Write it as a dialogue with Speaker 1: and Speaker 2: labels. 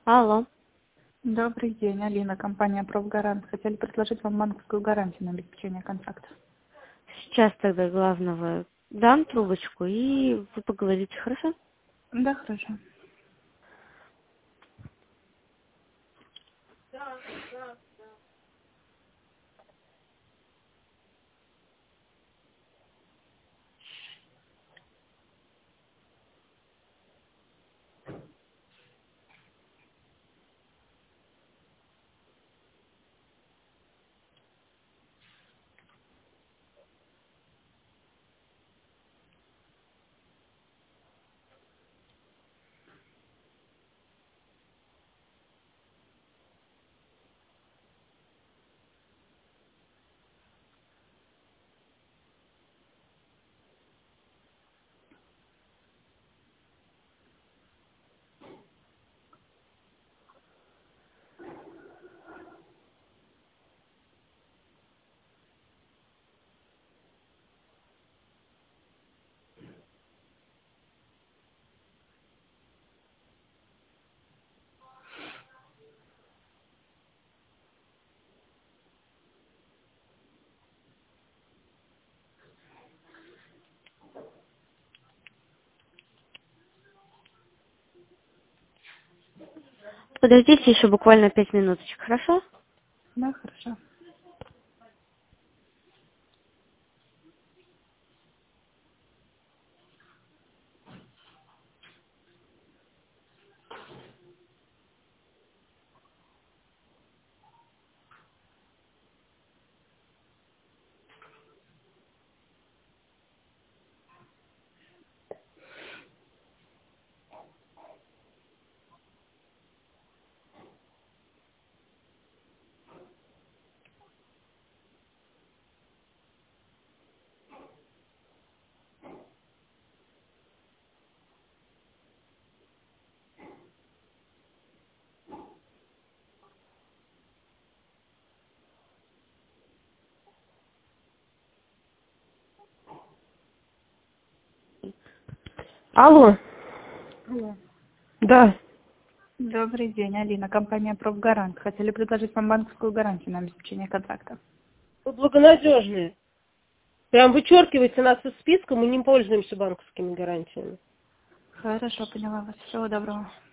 Speaker 1: Алло.
Speaker 2: Добрый день, Алина, компания «Профгарант». Хотели предложить вам банковскую гарантию на обеспечение контракта.
Speaker 1: Сейчас тогда главного дам трубочку, и вы поговорите, хорошо?
Speaker 2: Да, хорошо.
Speaker 1: Подождите еще буквально 5 минуточек, хорошо?
Speaker 2: Да, хорошо.
Speaker 3: Алло,
Speaker 2: Алло.
Speaker 3: да.
Speaker 2: Добрый день, Алина, компания «Профгарант». Хотели предложить вам банковскую гарантию на обеспечение контракта.
Speaker 3: Вы благонадежные. Прям вычеркивайте нас из списка, мы не пользуемся банковскими гарантиями.
Speaker 2: Хорошо, поняла вас. Всего доброго.